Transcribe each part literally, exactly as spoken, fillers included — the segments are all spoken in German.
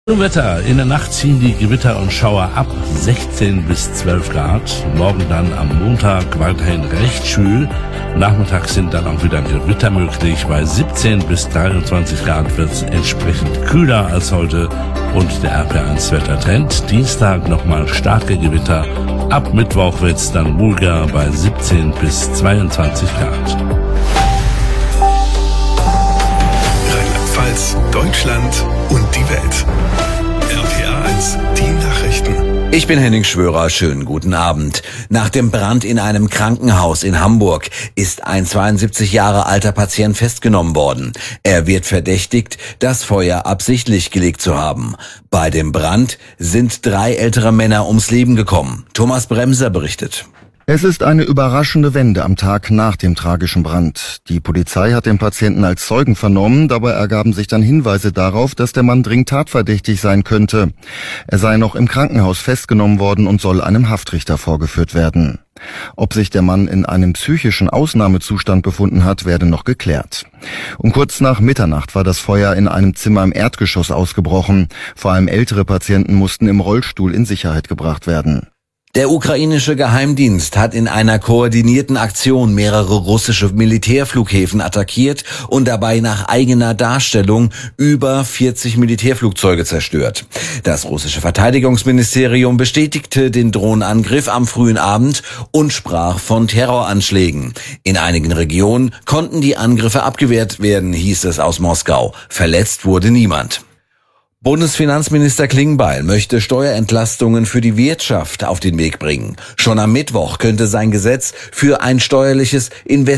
Wetter. In der Nacht ziehen die Gewitter und Schauer ab, sechzehn bis zwölf Grad. Morgen dann am Montag weiterhin recht schwül. Nachmittags sind dann auch wieder Gewitter möglich. Bei siebzehn bis dreiundzwanzig Grad wird es entsprechend kühler als heute. Und der R P eins Wettertrend. Dienstag nochmal starke Gewitter. Ab Mittwoch wird es dann ruhiger bei siebzehn bis zweiundzwanzig Grad. Rheinland-Pfalz, Deutschland und die Welt. R P A eins, die Nachrichten. Ich bin Henning Schwörer, schönen guten Abend. Nach dem Brand in einem Krankenhaus in Hamburg ist ein zweiundsiebzig Jahre alter Patient festgenommen worden. Er wird verdächtigt, das Feuer absichtlich gelegt zu haben. Bei dem Brand sind drei ältere Männer ums Leben gekommen. Thomas Bremser berichtet. Es ist eine überraschende Wende am Tag nach dem tragischen Brand. Die Polizei hat den Patienten als Zeugen vernommen, dabei ergaben sich dann Hinweise darauf, dass der Mann dringend tatverdächtig sein könnte. Er sei noch im Krankenhaus festgenommen worden und soll einem Haftrichter vorgeführt werden. Ob sich der Mann in einem psychischen Ausnahmezustand befunden hat, werde noch geklärt. Um kurz nach Mitternacht war das Feuer in einem Zimmer im Erdgeschoss ausgebrochen. Vor allem ältere Patienten mussten im Rollstuhl in Sicherheit gebracht werden. Der ukrainische Geheimdienst hat in einer koordinierten Aktion mehrere russische Militärflughäfen attackiert und dabei nach eigener Darstellung über vierzig Militärflugzeuge zerstört. Das russische Verteidigungsministerium bestätigte den Drohnenangriff am frühen Abend und sprach von Terroranschlägen. In einigen Regionen konnten die Angriffe abgewehrt werden, hieß es aus Moskau. Verletzt wurde niemand. Bundesfinanzminister Klingbeil möchte Steuerentlastungen für die Wirtschaft auf den Weg bringen. Schon am Mittwoch könnte sein Gesetz für ein steuerliches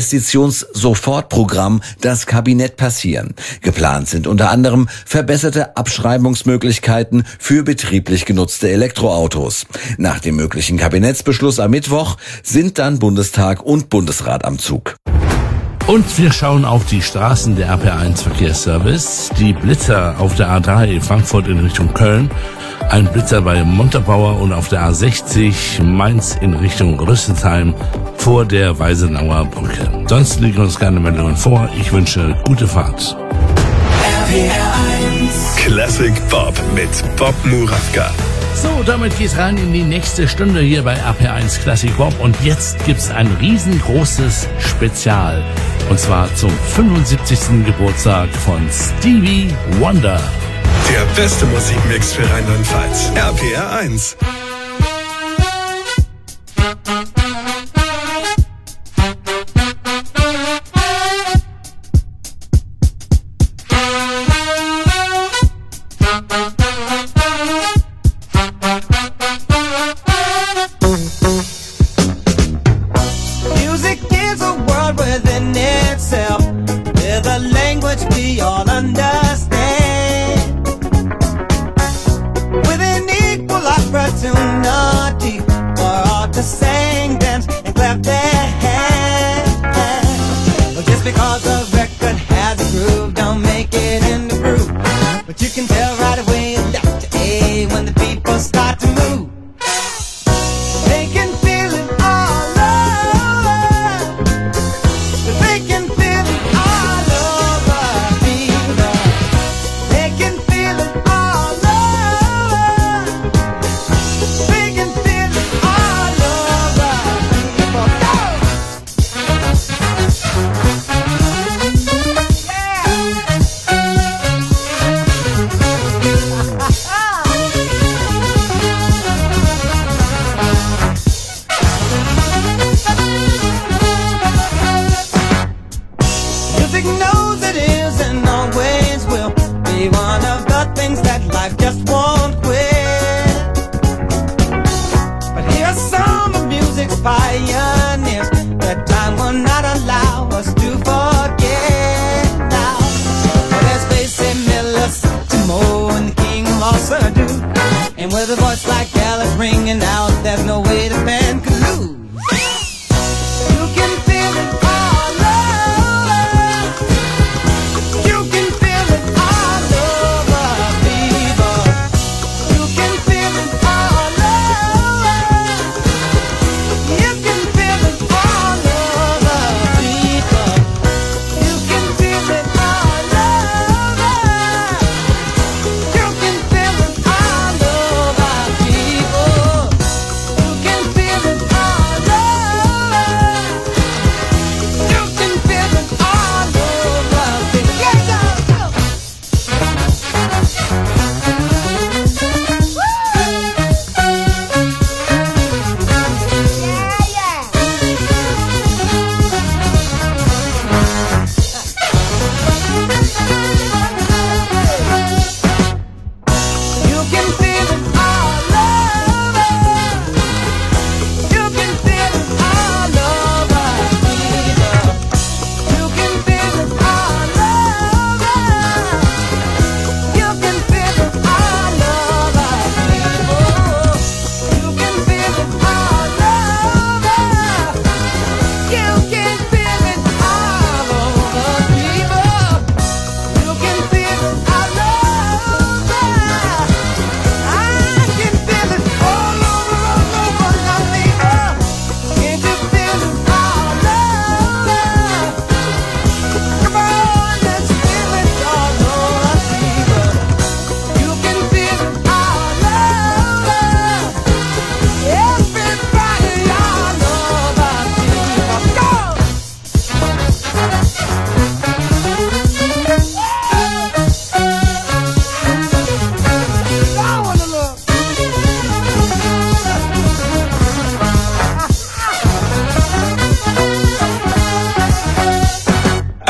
Investitionssofortprogramm das Kabinett passieren. Geplant sind unter anderem verbesserte Abschreibungsmöglichkeiten für betrieblich genutzte Elektroautos. Nach dem möglichen Kabinettsbeschluss am Mittwoch sind dann Bundestag und Bundesrat am Zug. Und wir schauen auf die Straßen der R P eins Verkehrsservice. Die Blitzer auf der A drei Frankfurt in Richtung Köln. Ein Blitzer bei Montabaur und auf der A sechzig Mainz in Richtung Rüsselsheim vor der Weisenauer Brücke. Sonst liegen uns keine Meldungen vor. Ich wünsche gute Fahrt. R P R eins Classic Bob mit Bob Murawka. So, damit geht's rein in die nächste Stunde hier bei R P eins Classic Bob. Und jetzt gibt's ein riesengroßes Spezial. Und zwar zum fünfundsiebzigsten Geburtstag von Stevie Wonder. Der beste Musikmix für Rheinland-Pfalz. R P R eins.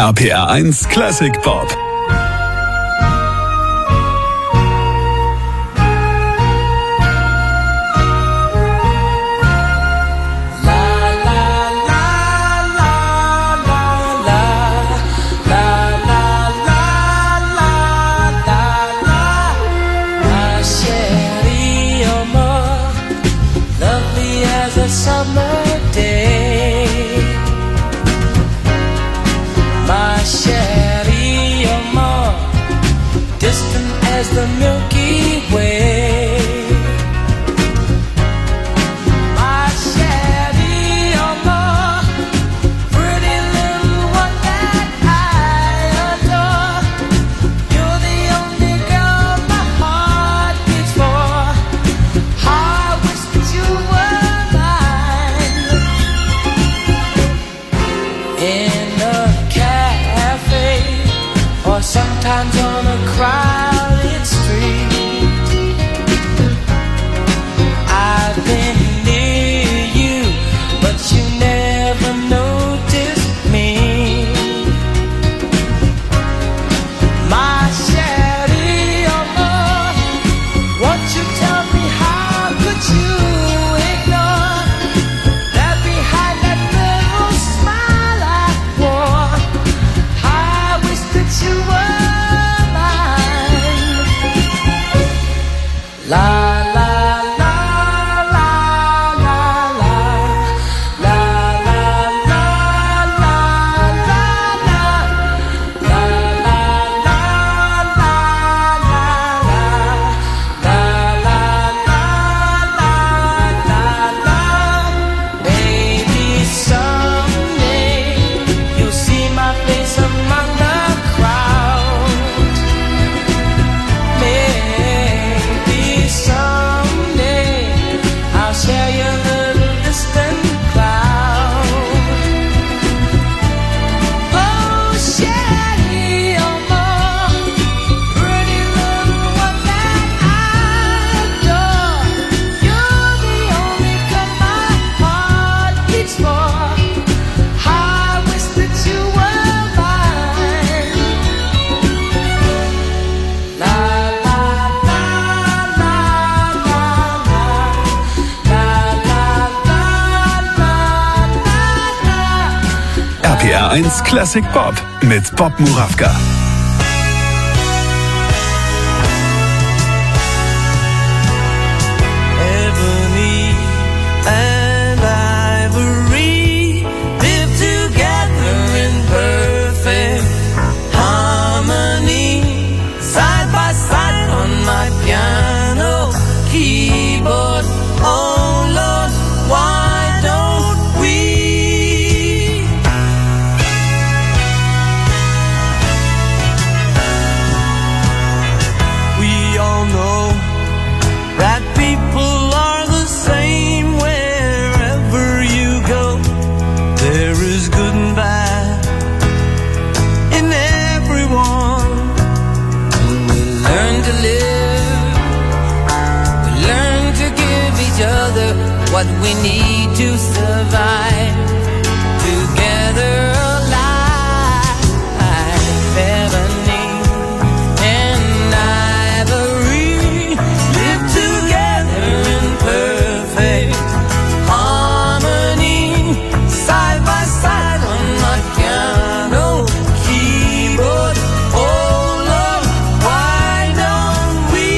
R P R eins Classic Pop. The Milky Way, my Sherry, you're more pretty little one that I adore. You're the only girl my heart beats for. I wish that you were mine. In a cafe, or sometimes on a crowded street, I've been near you, but you never noticed me. My Sherry, oh Lord, won't you tell me how could you ignore that behind that little smile I wore? I wish that you were mine. La la la la la la la la la la la la la la. Baby, someday you'll see my face among the crowd. Maybe someday I'll share your little distant cloud. Oh, Sherry, oh more pretty little one that I adore. You're the only girl my heart beats for. I wish that you were mine. La la la la la la la la la. R P R eins Classic Pop mit Bob Murawka. Ebony and ivory live together in perfect harmony, side by side on my piano keyboard. Oh Lord, why don't we? We all know that people are the same wherever you go. There is good and bad in everyone. When we learn to live, we learn to give each other what we need to survive. Together alive, ebony and ivory live together in perfect harmony, side by side on my piano keyboard. Oh Lord, why don't we?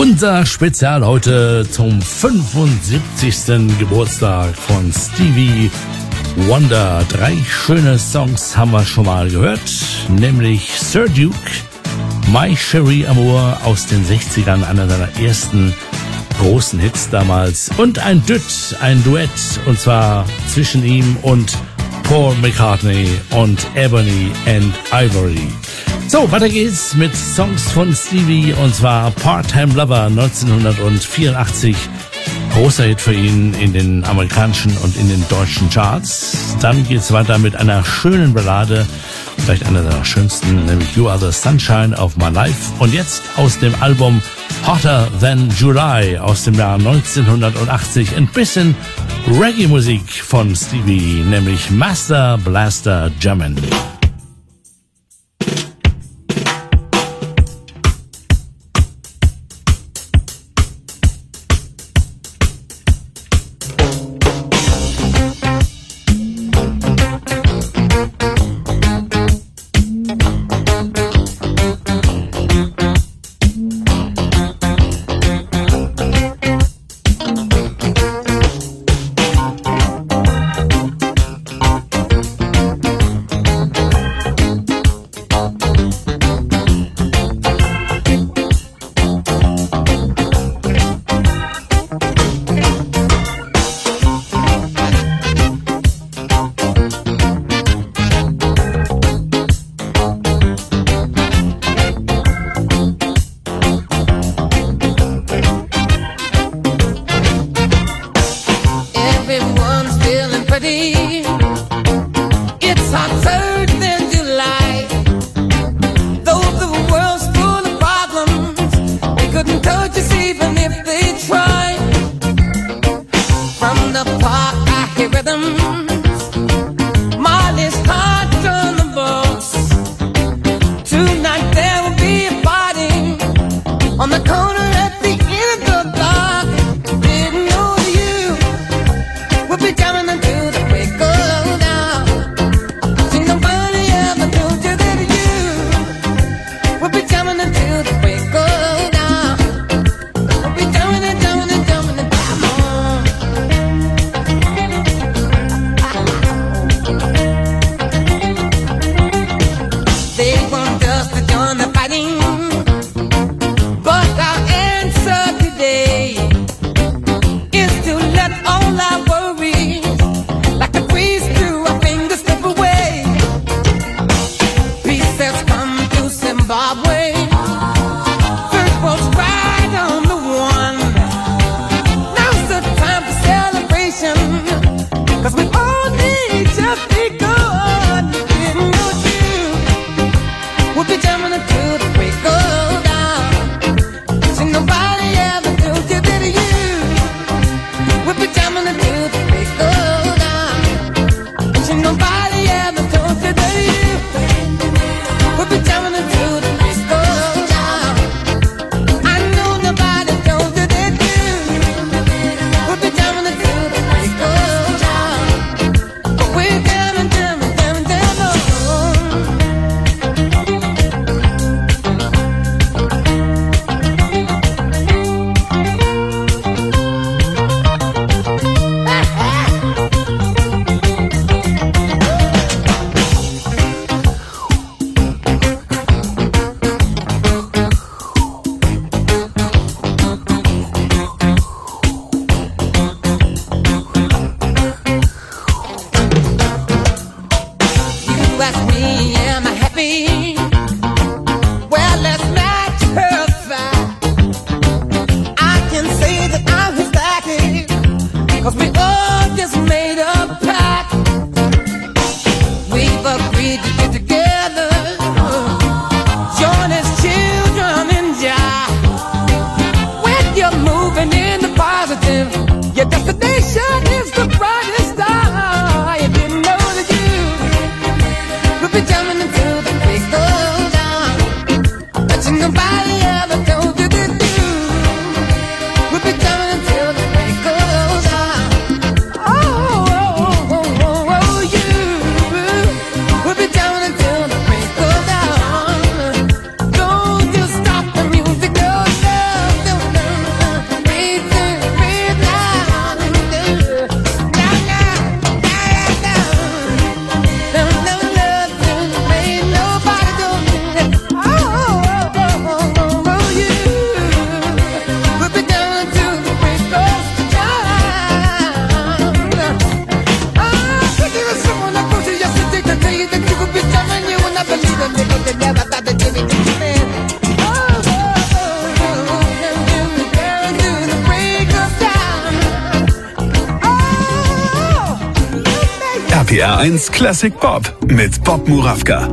Unser Spezial heute zum fünfundsiebzigsten Geburtstag von Stevie Wonder. Drei schöne Songs haben wir schon mal gehört, nämlich Sir Duke, My Cherie Amour aus den sechzigern, einer seiner ersten großen Hits damals, und ein Duett, ein Duett, und zwar zwischen ihm und Paul McCartney und Ebony and Ivory. So, weiter geht's mit Songs von Stevie, und zwar Part-Time Lover neunzehnhundertvierundachtzig. Großer Hit für ihn in den amerikanischen und in den deutschen Charts. Dann geht's weiter mit einer schönen Ballade, vielleicht einer der schönsten, nämlich You Are the Sunshine of My Life. Und jetzt aus dem Album Hotter Than July aus dem Jahr neunzehnhundertachtzig ein bisschen Reggae-Musik von Stevie, nämlich Master Blaster Jammin'. We'll be jamming until the break of R eins Classic Pop mit Bob Murawka.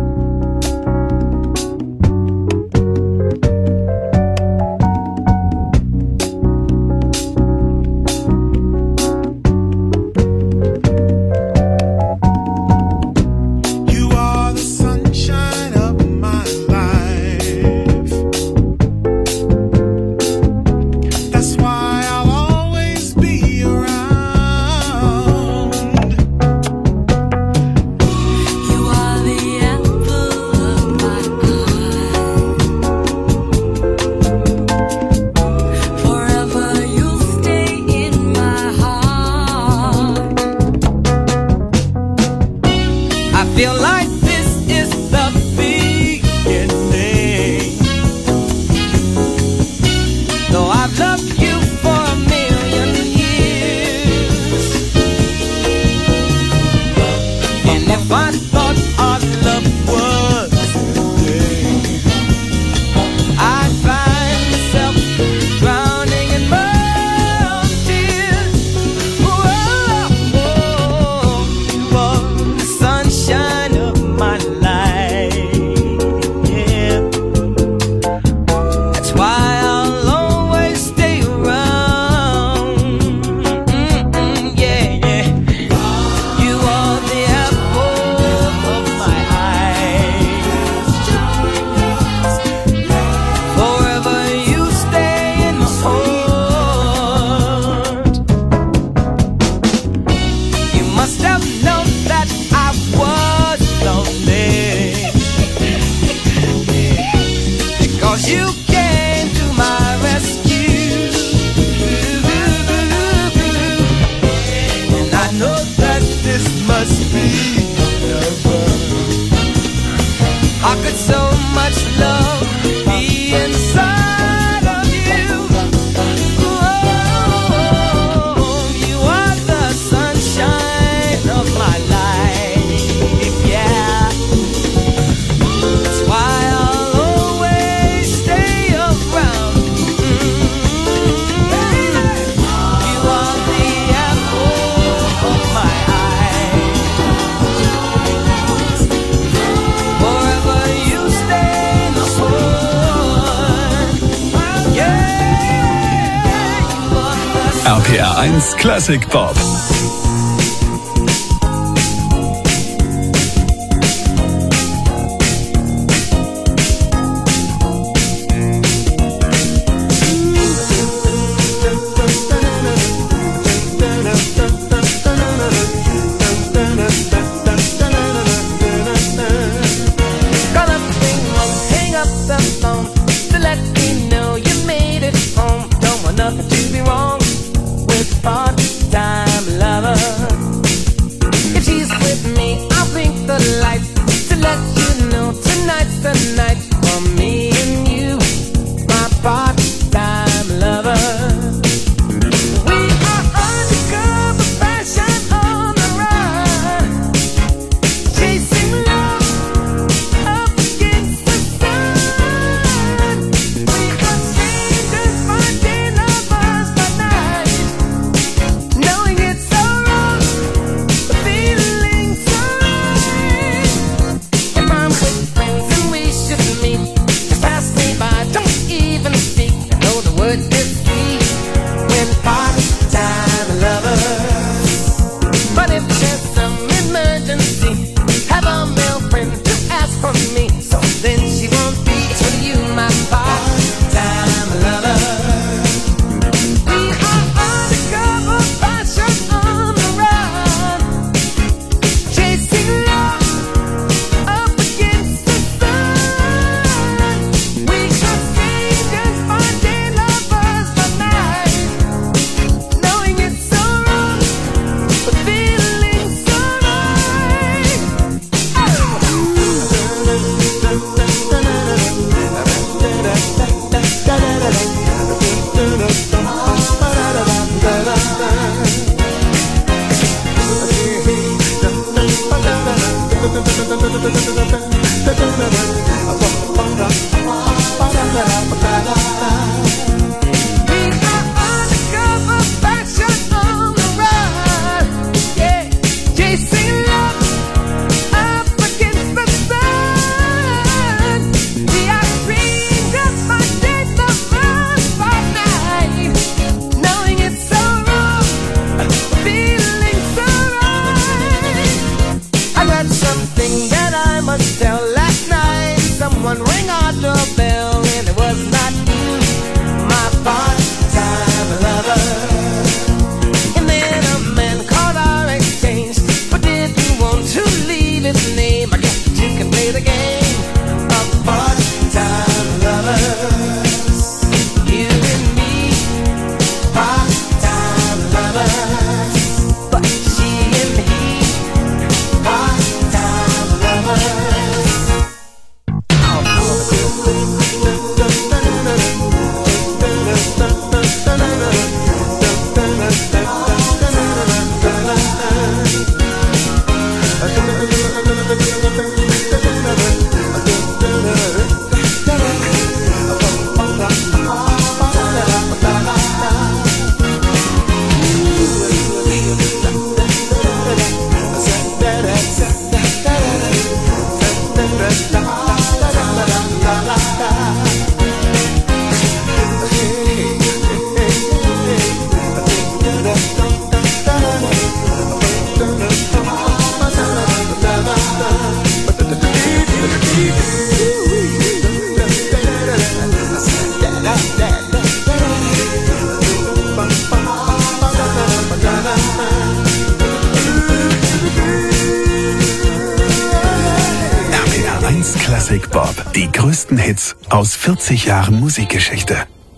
R P R eins Classic Pop. Chasing its name. I guess you can play the game of part-time lovers. You and me, part-time lovers. But she and me, part-time lovers. Classic Bob. Die größten Hits aus vierzig Jahren Musikgeschichte.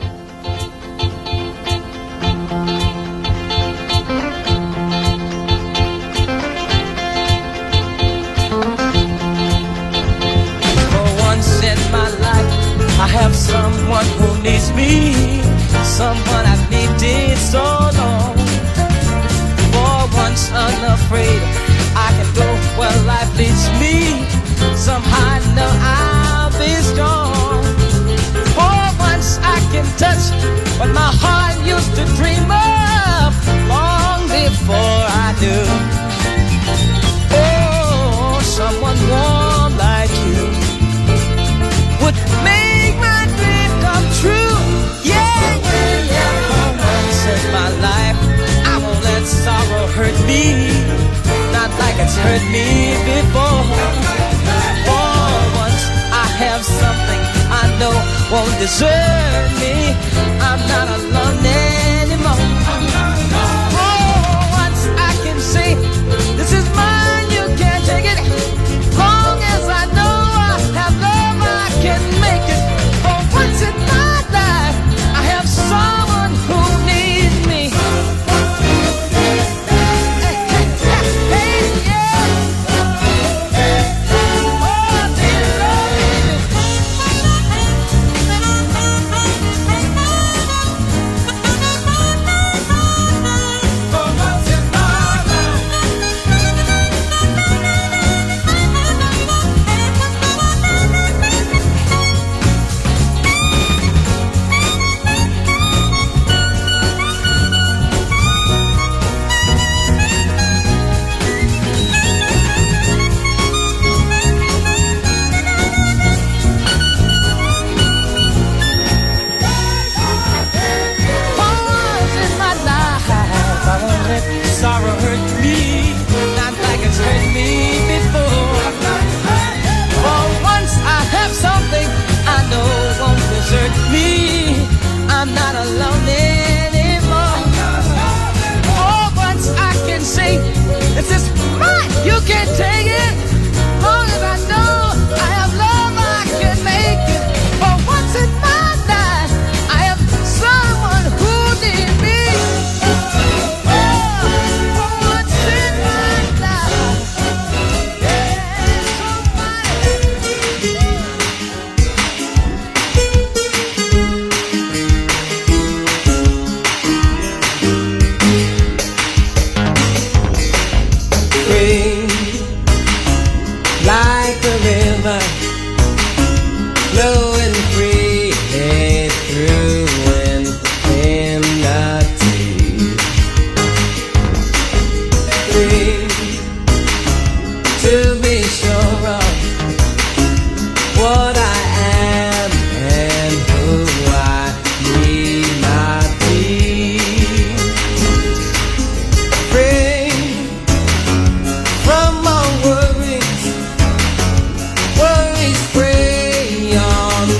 For once in my life, I have someone who needs me, someone I've needed so long. For once unafraid, I can go where life leads me. Somehow I know I'll be strong. For once I can touch what my heart used to dream of long before I knew. Oh, someone warm like you would make my dream come true. Yeah, yeah, yeah. For once in my life, I won't let sorrow hurt me, not like it's hurt me before. Have something I know won't desert me. I'm not alone anymore. Oh, once I can say, this is mine, you can't take it. Long as I know I have love, I can make it. For once in my life, I have someone who needs me. Hey, hey, hey, yeah. Oh, dear Lord. Sorrow hurt me, not like it's hurt me before. For once I have something I know won't desert me. I'm not alone anymore. For once I can say, this is mine, you can't take it. Long as I know I have love, I can make it. For once in my life, I have someone who needs me. Like a river flowing freely through infinity, free to be sure of what I am and who I need not be. Free from all worries. Worries prey on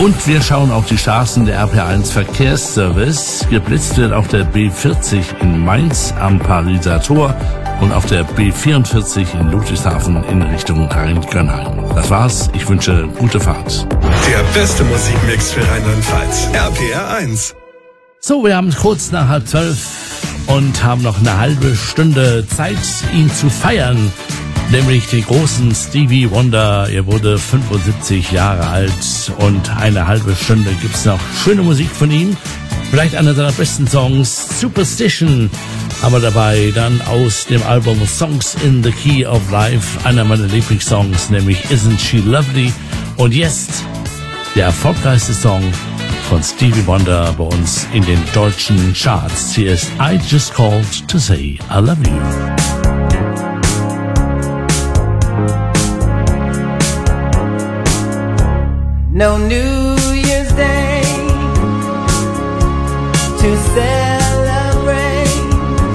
Und wir schauen auf die Straßen der R P eins Verkehrsservice. Geblitzt wird auf der B vierzig in Mainz am Pariser Tor und auf der B vierundvierzig in Ludwigshafen in Richtung Rhein-Gönnheim. Das war's. Ich wünsche gute Fahrt. Der beste Musikmix für Rheinland-Pfalz. R P R eins. So, wir haben kurz nach halb zwölf und haben noch eine halbe Stunde Zeit, ihn zu feiern. Nämlich den großen Stevie Wonder. Er wurde fünfundsiebzig Jahre alt und eine halbe Stunde gibt's noch schöne Musik von ihm. Vielleicht einer seiner besten Songs, Superstition, aber dabei dann aus dem Album Songs in the Key of Life, einer meiner Lieblingssongs, nämlich Isn't She Lovely? Und jetzt der erfolgreichste Song von Stevie Wonder bei uns in den deutschen Charts. Hier ist I Just Called to Say I Love You. No New Year's Day to celebrate.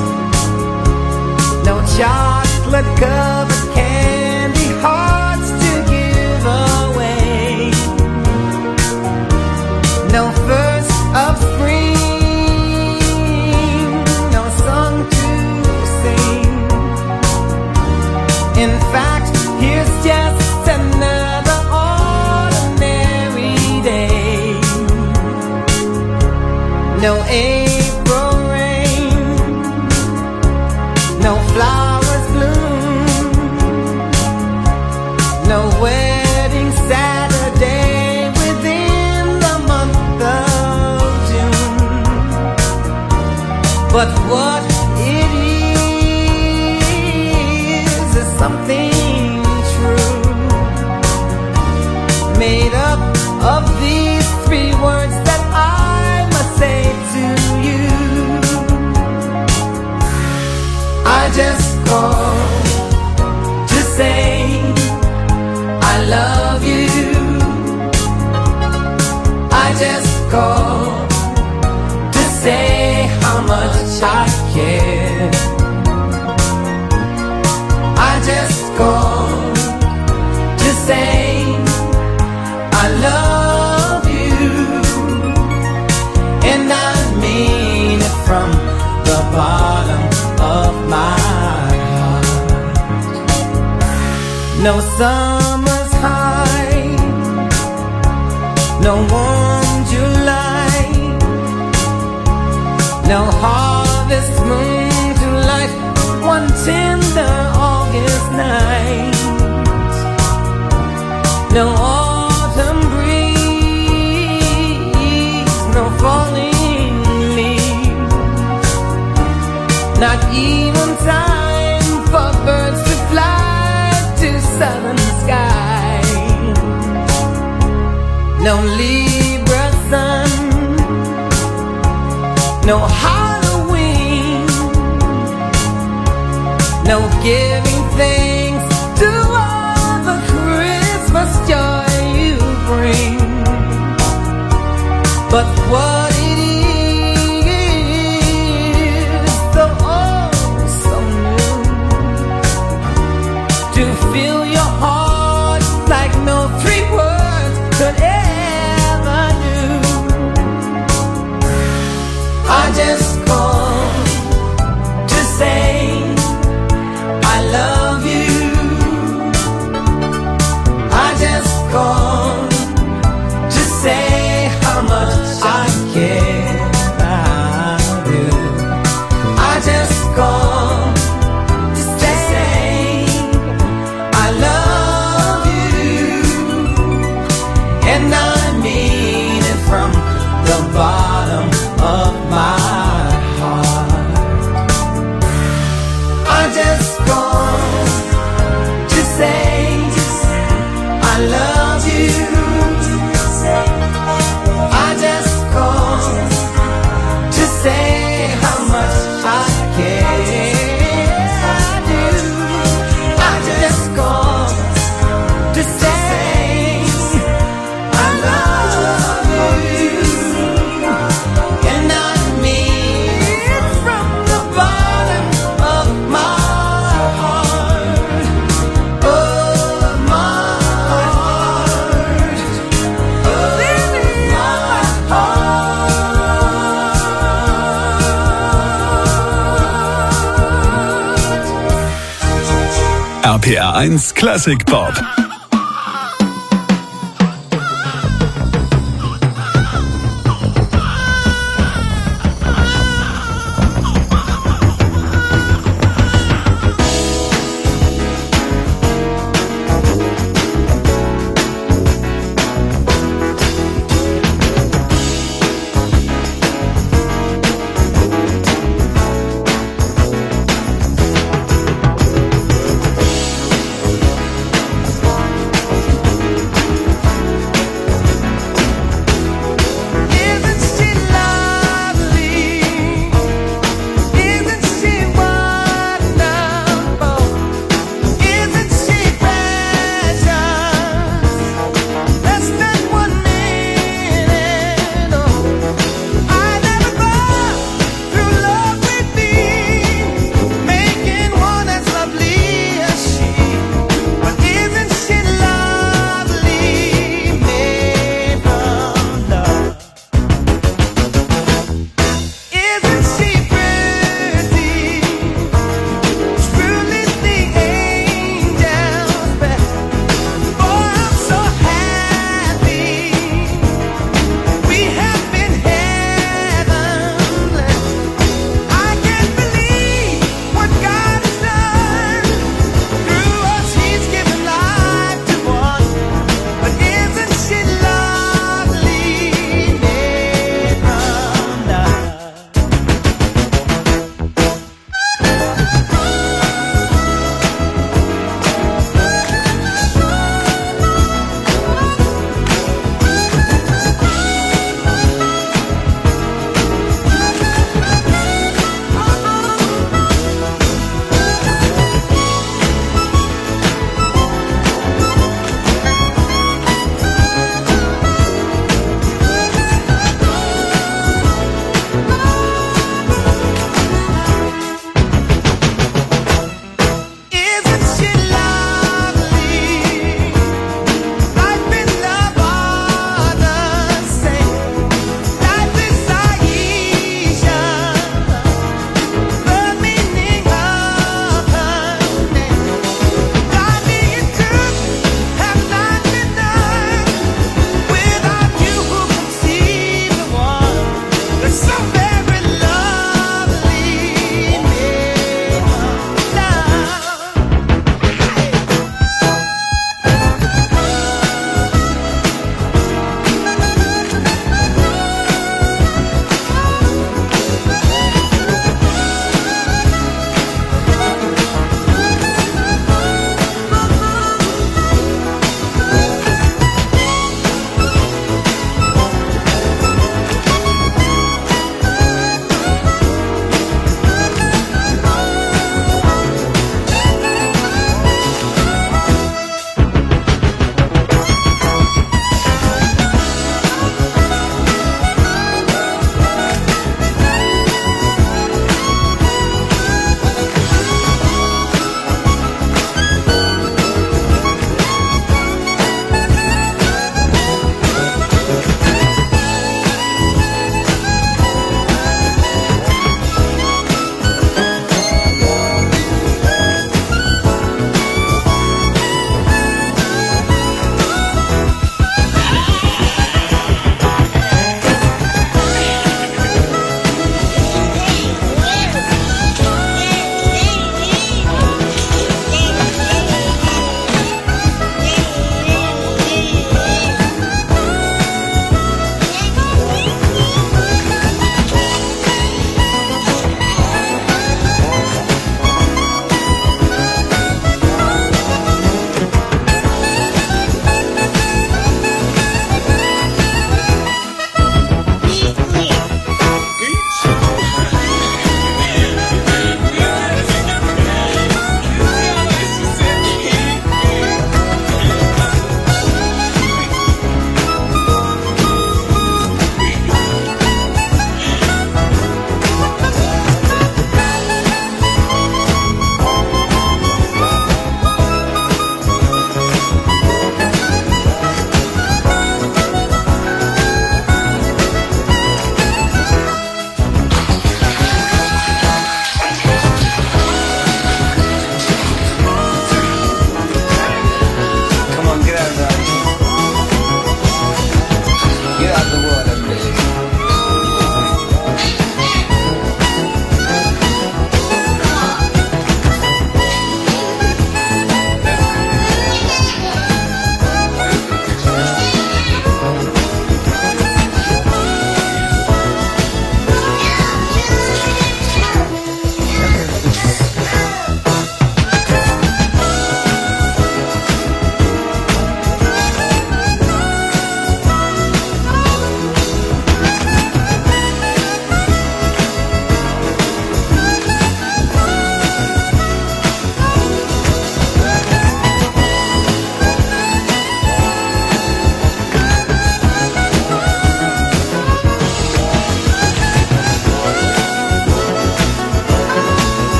No chocolate covered candy hearts to give away. No first of spring, no song to sing. In fact, here's just another no April rain, no flowers bloom, no wedding Saturday within the month of June. But what it is is something true, made up of these three words that I must say to you. I just called to say I love you. I just called to say how much I care. I just called to say I love you, and I mean it from the bottom of my heart. No summer's high, no warm July, no harvest moon to light one tender August night, no autumn breeze, no falling leaves, not even time for birds to fly to southern skies, no Libra sun, no Halloween, no giving thanks to all the Christmas joy you bring. But what it is, so oh so new, to fill your heart like no three words could ever do. I just called to say I love P R eins Classic Pop.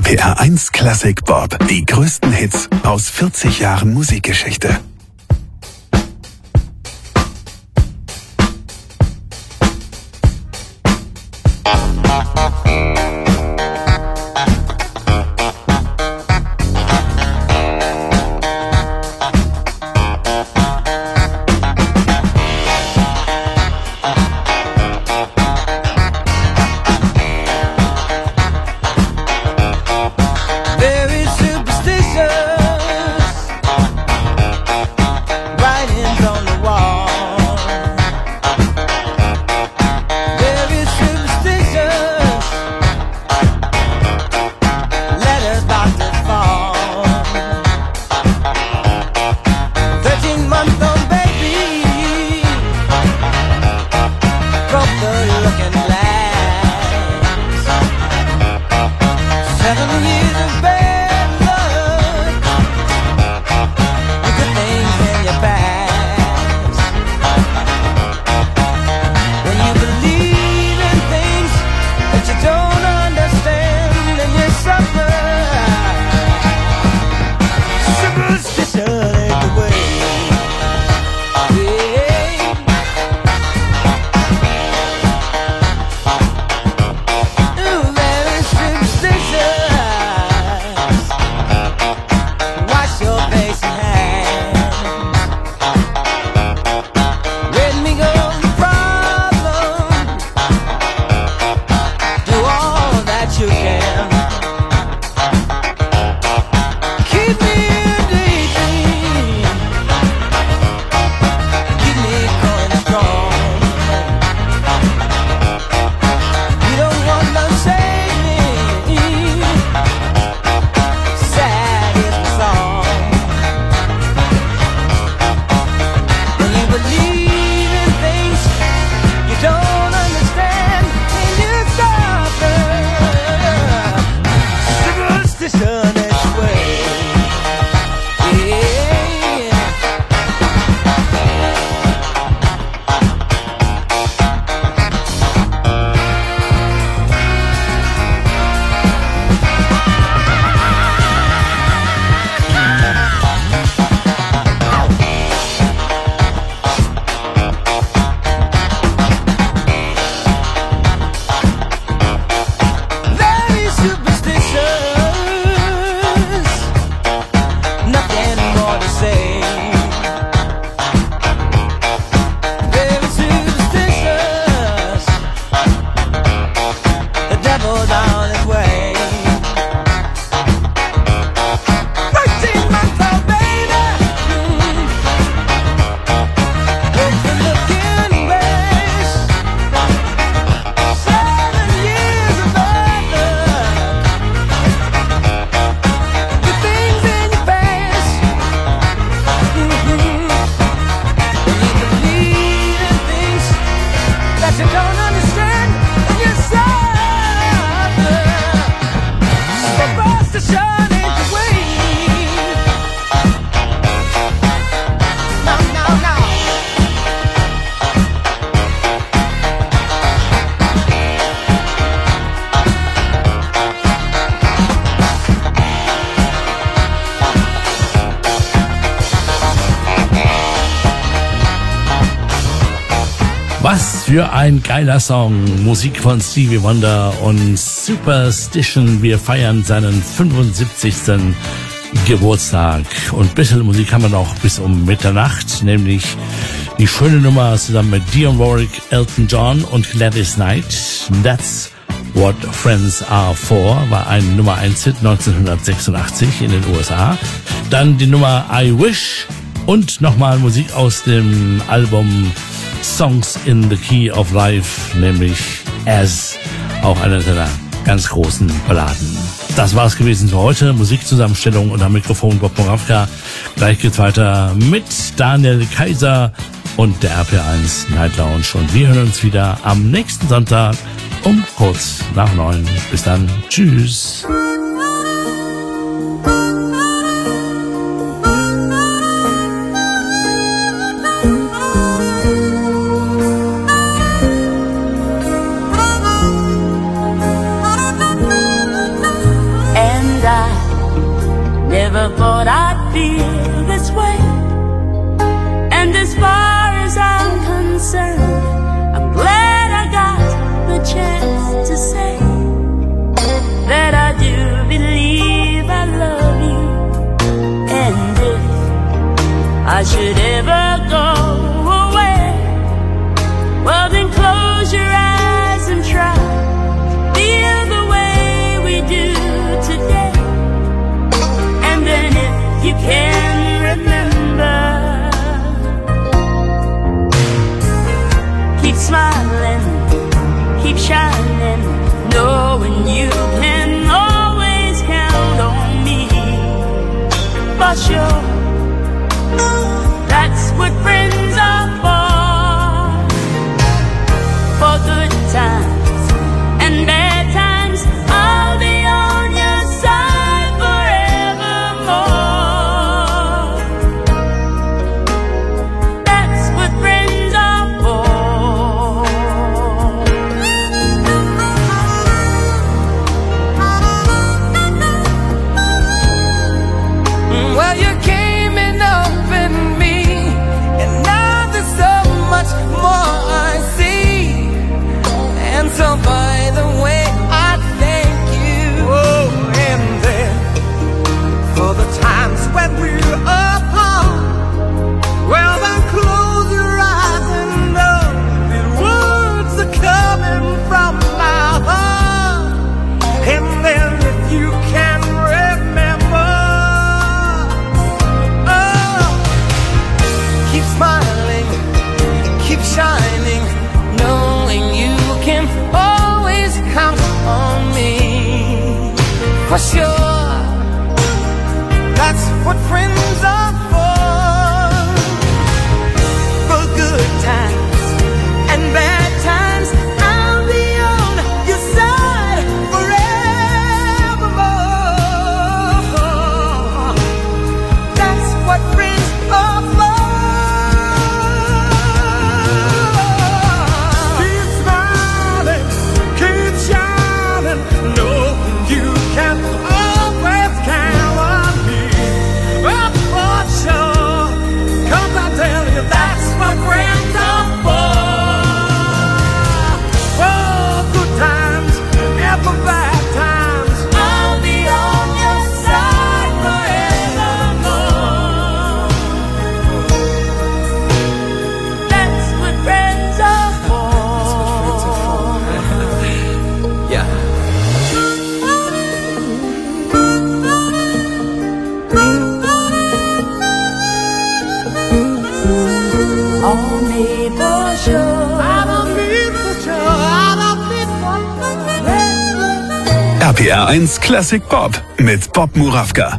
P R eins Classic Bob. Die größten Hits aus vierzig Jahren Musikgeschichte. Was für ein geiler Song. Musik von Stevie Wonder und Superstition. Wir feiern seinen fünfundsiebzigsten Geburtstag. Und ein bisschen Musik haben wir noch bis um Mitternacht, nämlich die schöne Nummer zusammen mit Dionne Warwick, Elton John und Gladys Knight. That's What Friends Are For war ein Nummer eins Hit neunzehnhundertsechsundachtzig in den U S A. Dann die Nummer I Wish und nochmal Musik aus dem Album Songs in the Key of Life, nämlich As, auch einer seiner ganz großen Balladen. Das war's gewesen für heute. Musikzusammenstellung und am Mikrofon Bob Moravka. Gleich geht's weiter mit Daniel Kaiser und der R P eins Night Lounge. Und wir hören uns wieder am nächsten Sonntag um kurz nach neun. Bis dann. Tschüss. And never thought I'd feel this way. And as far as I'm concerned, I'm glad I got the chance to say that I do believe I love you. And if I should ever go away, well then close your eyes and try feel the way we do today. And then if you can remember, keep smiling, keep shining, knowing you can always count on me. For sure, that's what friends are for. For good times and bad times, I'll be on your side forevermore. That's what friends are for. Well, you came and opened me, and now there's so much more I see. And so by the way, I thank you. Oh, and then for the times when we're apart, well then close your eyes and know the words are coming from my heart. And then if you can remember, oh, keep smiling, keep shining, knowing you can always count on me. For sure, that's what friends are for. For good times and bad times, I'll be on your side forevermore. That's what friends are for. Keep smiling, keep shining, know you can always count on me. Oh, for sure, 'cause I tell you that's what friends are for. For good times and for bad times, I'll be on your side forevermore. That's what friends are for. Yeah. On Maple Shore, I don't need the shore, I don't need one. R P R eins Classic Pop mit Bob Murawka.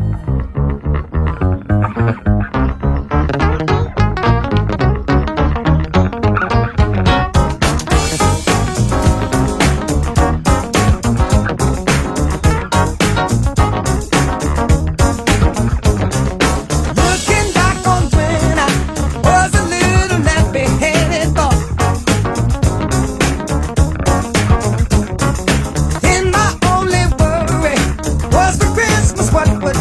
Looking back on when I was a little nappy-headed boy, and my only worry was for Christmas what would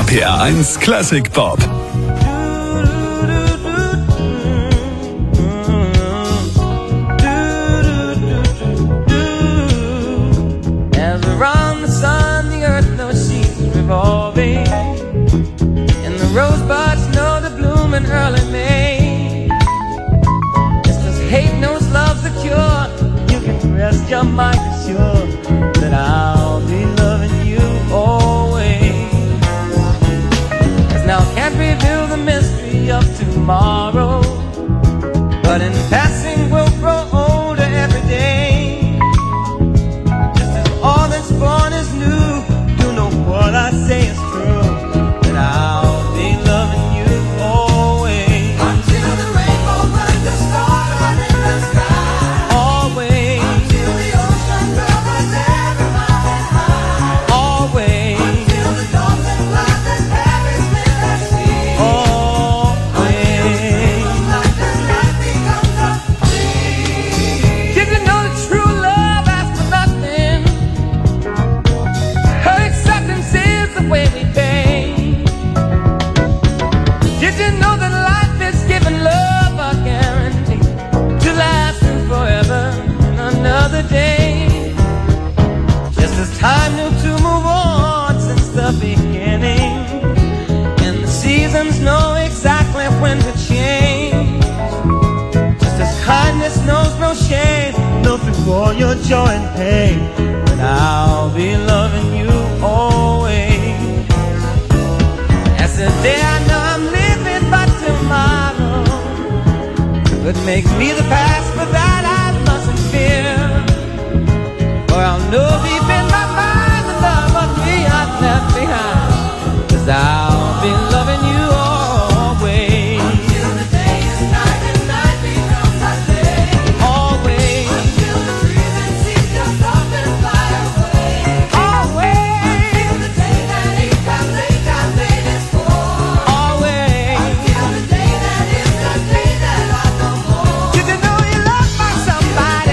R P R eins Classic Pop. As around the sun, the earth knows she's revolving, and the rosebuds know to bloom in early May. Just as hate knows love's the cure, you can rest your mind assured that I'll be loving you always. Cause now I can't reveal the mystery of tomorrow, but in passing we'll grow older every day. Just as all that's born is new, you know what I say is true, that I'll be loving you always. Until the rainbow burns the stars in the sky. Always. Until the ocean covers every mountain high. Always. Until the dolphin flies and carries me the sea. Always. Until life becomes a dream. Did you know that true love asks for nothing? Her acceptance is the way we pay. Did you know that life is giving love a guarantee to last forever in another day? Just as time knew to move on since the beginning, and the seasons know exactly when to change. Just as kindness knows no shame, nothing for your joy and pain, but I'll be loving you always. As the day I know I'm living, but tomorrow could make me the past, but that I mustn't fear. For I'll know deep in my mind the love of me I've left behind. Cause I'll be loving you always. Until the day is night and night becomes a day. Always. Until the trees and seas just up and fly away. Always. Until the day that he comes, he comes in his form. Always. Until the day that is the day that I know more. Did you know you loved by somebody?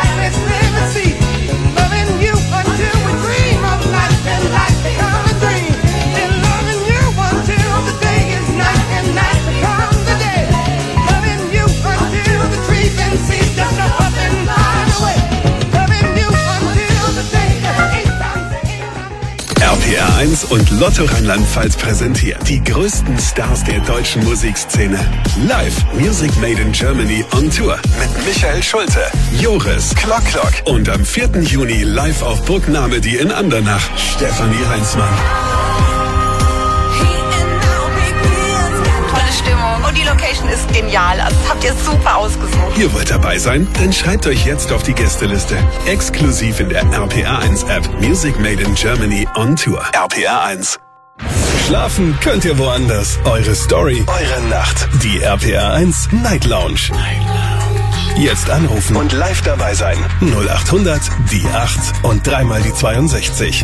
Dream of life and life become a dream. eins und Lotto Rheinland-Pfalz präsentiert die größten Stars der deutschen Musikszene. Live Music Made in Germany on Tour mit Michael Schulte, Joris, Klock Klock und am vierten Juni live auf Burg Namedy in Andernach Stefanie Heinzmann. Tolle Stimmung und die Location ist genial. Also das habt ihr super ausgesucht. Ihr wollt dabei sein? Dann schreibt euch jetzt auf die Gästeliste. Exklusiv in der R P R eins App. Music Made in Germany on Tour. R P R eins. Schlafen könnt ihr woanders. Eure Story, eure Nacht. Die R P R eins Night Lounge. Night Lounge. Jetzt anrufen und live dabei sein. null acht hundert, die acht und dreimal die zweiundsechzig.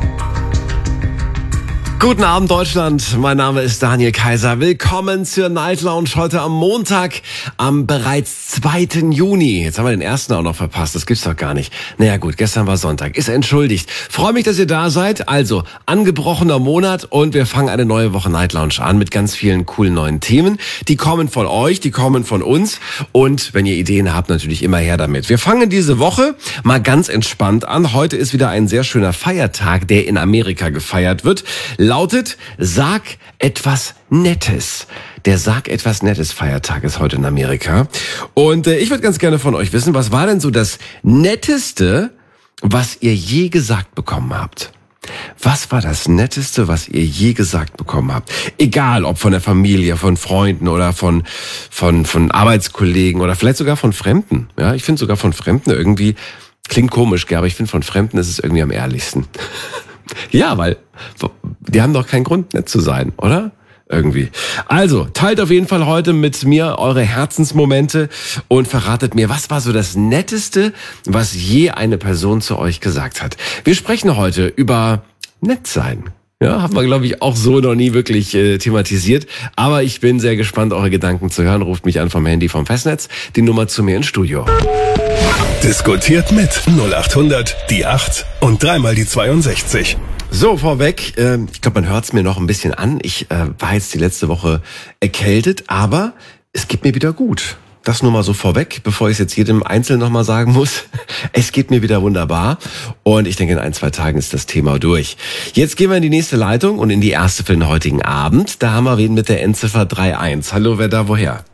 Guten Abend, Deutschland. Mein Name ist Daniel Kaiser. Willkommen zur Night Lounge heute am Montag, am bereits zweiten Juni. Jetzt haben wir den ersten auch noch verpasst. Das gibt's doch gar nicht. Naja gut, gestern war Sonntag. Ist entschuldigt. Freue mich, dass ihr da seid. Also, angebrochener Monat und wir fangen eine neue Woche Night Lounge an mit ganz vielen coolen neuen Themen. Die kommen von euch, die kommen von uns. Und wenn ihr Ideen habt, natürlich immer her damit. Wir fangen diese Woche mal ganz entspannt an. Heute ist wieder ein sehr schöner Feiertag, der in Amerika gefeiert wird. Lautet, sag etwas Nettes. Der Sag etwas Nettes Feiertag ist heute in Amerika. Und äh, ich würde ganz gerne von euch wissen, was war denn so das Netteste, was ihr je gesagt bekommen habt? Was war das Netteste, was ihr je gesagt bekommen habt? Egal, ob von der Familie, von Freunden oder von von von Arbeitskollegen oder vielleicht sogar von Fremden. Ja, ich finde sogar von Fremden irgendwie, klingt komisch, aber ich finde von Fremden ist es irgendwie am ehrlichsten. Ja, weil die haben doch keinen Grund, nett zu sein, oder? Irgendwie. Also, teilt auf jeden Fall heute mit mir eure Herzensmomente und verratet mir, was war so das Netteste, was je eine Person zu euch gesagt hat. Wir sprechen heute über nett sein. Ja, haben wir, glaube ich, auch so noch nie wirklich äh, thematisiert. Aber ich bin sehr gespannt, eure Gedanken zu hören. Ruft mich an vom Handy vom Festnetz. Die Nummer zu mir ins Studio. Diskutiert mit null acht hundert, die acht und dreimal die zweiundsechzig. So, vorweg, äh, ich glaube, man hört es mir noch ein bisschen an. Ich äh, war jetzt die letzte Woche erkältet, aber es geht mir wieder gut. Das nur mal so vorweg, bevor ich es jetzt jedem Einzelnen nochmal sagen muss. Es geht mir wieder wunderbar und ich denke, in ein, zwei Tagen ist das Thema durch. Jetzt gehen wir in die nächste Leitung und in die erste für den heutigen Abend. Da haben wir wen mit der Endziffer drei eins. Hallo, wer da woher?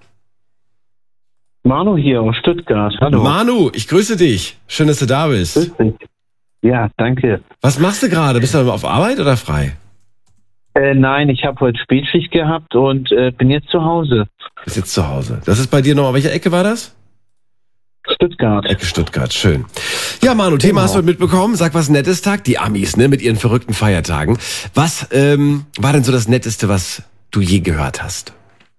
Manu hier aus Stuttgart. Hallo. Manu, ich grüße dich. Schön, dass du da bist. Grüß dich. Ja, danke. Was machst du gerade? Bist du auf Arbeit oder frei? Äh, nein, ich habe heute Spätschicht gehabt und äh, bin jetzt zu Hause. Bist jetzt zu Hause. Das ist bei dir noch, welche Ecke war das? Stuttgart. Ecke Stuttgart, schön. Ja, Manu, Thema genau. Hast du heute mitbekommen. Sag was Nettes Tag. Die Amis, ne, mit ihren verrückten Feiertagen. Was ähm, war denn so das Netteste, was du je gehört hast?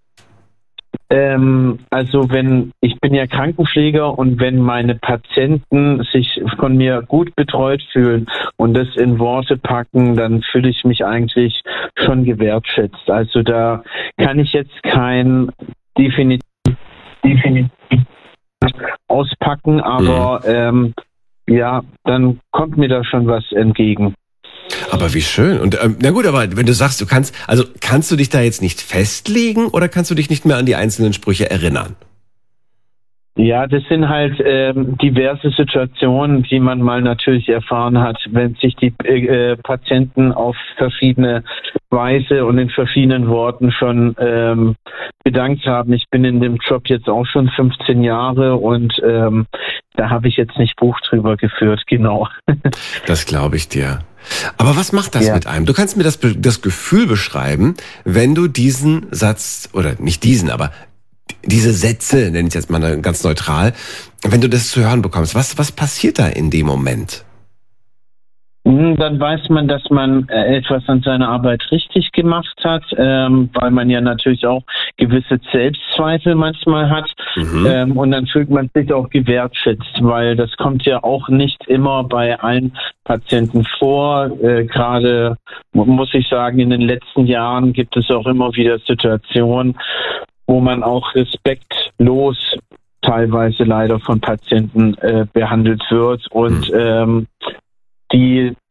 Ähm, also wenn, ich bin ja Krankenpfleger und wenn meine Patienten sich von mir gut betreut fühlen und das in Worte packen, dann fühle ich mich eigentlich schon gewertschätzt. Also da kann ich jetzt kein definitiv, definitiv auspacken, aber mhm. ähm, ja, dann kommt mir da schon was entgegen. Aber wie schön. Und ähm, na gut, aber wenn du sagst, du kannst, also kannst du dich da jetzt nicht festlegen oder kannst du dich nicht mehr an die einzelnen Sprüche erinnern? Ja, das sind halt ähm, diverse Situationen, die man mal natürlich erfahren hat, wenn sich die äh, Patienten auf verschiedene Weise und in verschiedenen Worten schon ähm, bedankt haben. Ich bin in dem Job jetzt auch schon fünfzehn Jahre und ähm, da habe ich jetzt nicht Buch drüber geführt, genau. Das glaube ich dir. Aber was macht das ja. mit einem? Du kannst mir das, das Gefühl beschreiben, wenn du diesen Satz, oder nicht diesen, aber diese Sätze, nenne ich jetzt mal ganz neutral, wenn du das zu hören bekommst, was, was passiert da in dem Moment? Dann weiß man, dass man etwas an seiner Arbeit richtig gemacht hat, ähm, weil man ja natürlich auch gewisse Selbstzweifel manchmal hat. Mhm. Ähm, und dann fühlt man sich auch gewertschätzt, weil das kommt ja auch nicht immer bei allen Patienten vor. Äh, gerade, muss ich sagen, in den letzten Jahren gibt es auch immer wieder Situationen, wo man auch respektlos teilweise leider von Patienten äh, behandelt wird und mhm. ähm, die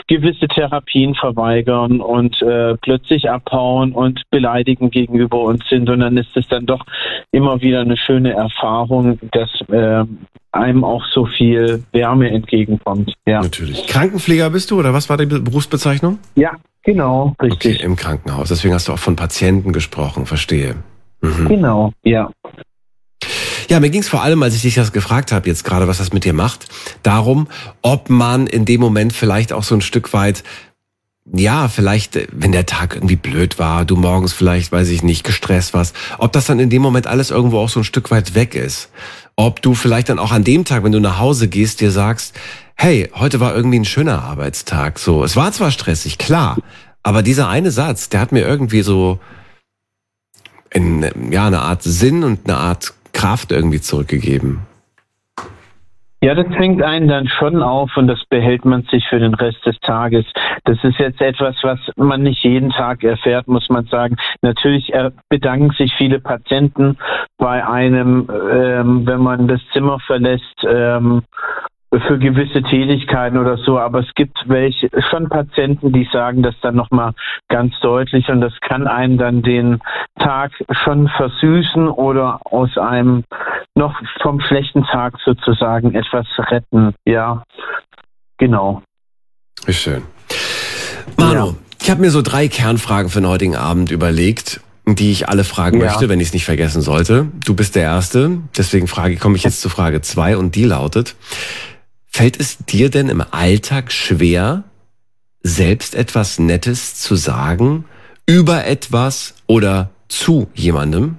gewisse Therapien verweigern und äh, plötzlich abhauen und beleidigen gegenüber uns sind. Und dann ist es dann doch immer wieder eine schöne Erfahrung, dass äh, einem auch so viel Wärme entgegenkommt. Ja. Natürlich. Krankenpfleger bist du oder was war die Berufsbezeichnung? Ja, genau, richtig. Okay, im Krankenhaus. Deswegen hast du auch von Patienten gesprochen, verstehe. Mhm. Genau, ja. Ja, mir ging es vor allem, als ich dich das gefragt habe, jetzt gerade, was das mit dir macht, darum, ob man in dem Moment vielleicht auch so ein Stück weit, ja, vielleicht, wenn der Tag irgendwie blöd war, du morgens vielleicht, weiß ich nicht, gestresst warst, ob das dann in dem Moment alles irgendwo auch so ein Stück weit weg ist. Ob du vielleicht dann auch an dem Tag, wenn du nach Hause gehst, dir sagst, hey, heute war irgendwie ein schöner Arbeitstag. So, es war zwar stressig, klar, aber dieser eine Satz, der hat mir irgendwie so in, ja, eine Art Sinn und eine Art Kraft irgendwie zurückgegeben. Ja, das fängt einen dann schon auf und das behält man sich für den Rest des Tages. Das ist jetzt etwas, was man nicht jeden Tag erfährt, muss man sagen. Natürlich bedanken sich viele Patienten bei einem, ähm, wenn man das Zimmer verlässt, ähm, für gewisse Tätigkeiten oder so, aber es gibt welche, schon Patienten, die sagen das dann nochmal ganz deutlich und das kann einen dann den Tag schon versüßen oder aus einem noch vom schlechten Tag sozusagen etwas retten. Ja, genau. Wie schön. Manu, ja. Ich habe mir so drei Kernfragen für den heutigen Abend überlegt, die ich alle fragen ja. möchte, wenn ich es nicht vergessen sollte. Du bist der Erste, deswegen frage, komme ich jetzt zu Frage zwei und die lautet: Fällt es dir denn im Alltag schwer, selbst etwas Nettes zu sagen über etwas oder zu jemandem?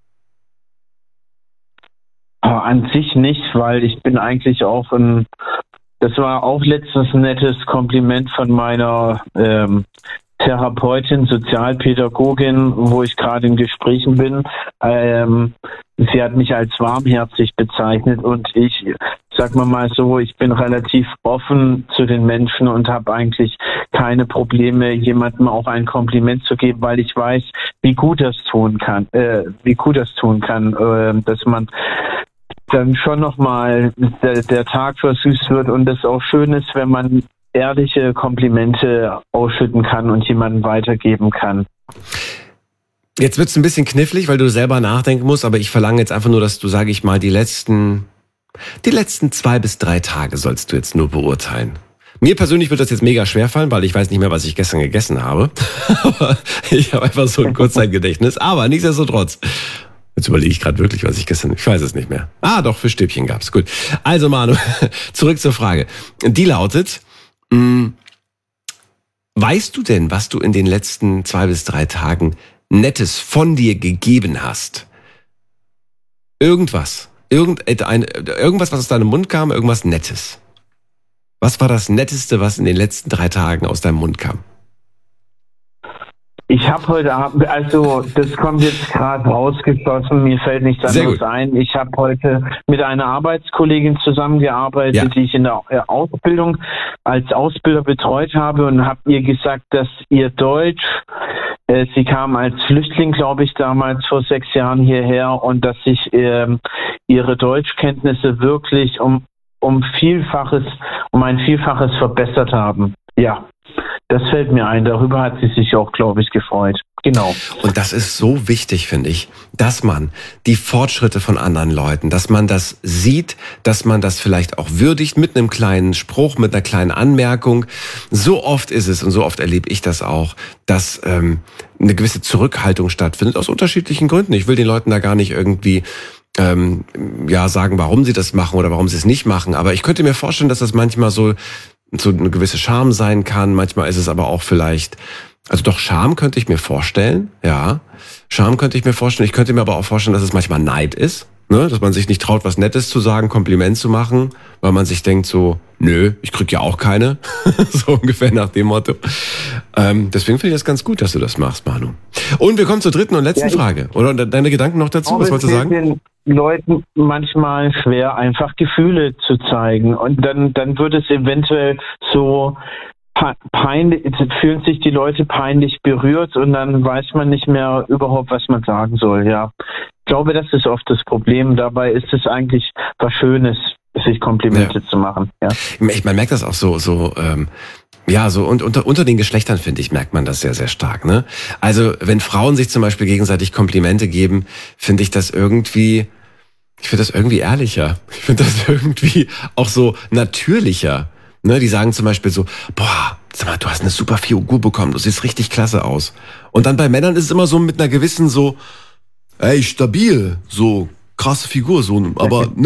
An sich nicht, weil ich bin eigentlich auch ein, das war auch letztens ein nettes Kompliment von meiner ähm, Therapeutin, Sozialpädagogin, wo ich gerade in Gesprächen bin. Ähm, sie hat mich als warmherzig bezeichnet und ich, sag mal mal so, ich bin relativ offen zu den Menschen und habe eigentlich keine Probleme, jemandem auch ein Kompliment zu geben, weil ich weiß, wie gut das tun kann, äh, wie gut das tun kann, äh, dass man dann schon nochmal der, der Tag versüßt wird und es auch schön ist, wenn man ehrliche Komplimente ausschütten kann und jemandem weitergeben kann. Jetzt wird's ein bisschen knifflig, weil du selber nachdenken musst, aber ich verlange jetzt einfach nur, dass du, sage ich mal, die letzten, die letzten zwei bis drei Tage sollst du jetzt nur beurteilen. Mir persönlich wird das jetzt mega schwer fallen, weil ich weiß nicht mehr, was ich gestern gegessen habe. Aber ich habe einfach so ein Kurzzeitgedächtnis. Aber nichtsdestotrotz. Jetzt überlege ich gerade wirklich, was ich gestern, ich weiß es nicht mehr. Ah, doch, Fischstäbchen gab's. Gut. Also Manu, zurück zur Frage. Die lautet: mh, Weißt du denn, was du in den letzten zwei bis drei Tagen Nettes von dir gegeben hast? Irgendwas. Irgendein, irgendwas, was aus deinem Mund kam, irgendwas Nettes. Was war das Netteste, was in den letzten drei Tagen aus deinem Mund kam? Ich habe heute Abend, also das kommt jetzt gerade rausgeschossen, mir fällt nichts anderes ein. Ich habe heute mit einer Arbeitskollegin zusammengearbeitet, ja. die ich in der Ausbildung als Ausbilder betreut habe und habe ihr gesagt, dass ihr Deutsch, äh, sie kam als Flüchtling, glaube ich, damals vor sechs Jahren hierher und dass sich äh, ihre Deutschkenntnisse wirklich um um Vielfaches, um ein Vielfaches verbessert haben. Ja. Das fällt mir ein. Darüber hat sie sich auch, glaube ich, gefreut. Genau. Und das ist so wichtig, finde ich, dass man die Fortschritte von anderen Leuten, dass man das sieht, dass man das vielleicht auch würdigt mit einem kleinen Spruch, mit einer kleinen Anmerkung. So oft ist es, und so oft erlebe ich das auch, dass ähm, eine gewisse Zurückhaltung stattfindet, aus unterschiedlichen Gründen. Ich will den Leuten da gar nicht irgendwie ähm, ja sagen, warum sie das machen oder warum sie es nicht machen. Aber ich könnte mir vorstellen, dass das manchmal so so eine gewisse Scham sein kann. Manchmal ist es aber auch vielleicht, also doch Scham könnte ich mir vorstellen, ja. Scham könnte ich mir vorstellen. Ich könnte mir aber auch vorstellen, dass es manchmal Neid ist, ne? Dass man sich nicht traut, was Nettes zu sagen, Kompliment zu machen, weil man sich denkt so, nö, ich krieg ja auch keine. So ungefähr nach dem Motto. Ähm, deswegen finde ich das ganz gut, dass du das machst, Manu. Und wir kommen zur dritten und letzten ja, Frage. Oder deine Gedanken noch dazu? Was wolltest du sagen? Leuten manchmal schwer, einfach Gefühle zu zeigen. Und dann, dann wird es eventuell so peinlich, fühlen sich die Leute peinlich berührt und dann weiß man nicht mehr überhaupt, was man sagen soll. Ja, ich glaube, das ist oft das Problem. Dabei ist es eigentlich was Schönes, sich Komplimente ja. zu machen. Ja. Ich, man merkt das auch so, so, ähm, Ja, so und unter, unter den Geschlechtern, finde ich, merkt man das sehr, sehr stark. Ne? Also wenn Frauen sich zum Beispiel gegenseitig Komplimente geben, finde ich das irgendwie, ich finde das irgendwie ehrlicher. Ich finde das irgendwie auch so natürlicher. Ne? Die sagen zum Beispiel so, boah, sag mal, du hast eine super Figur bekommen, du siehst richtig klasse aus. Und dann bei Männern ist es immer so mit einer gewissen so, ey, stabil, so krasse Figur, so, aber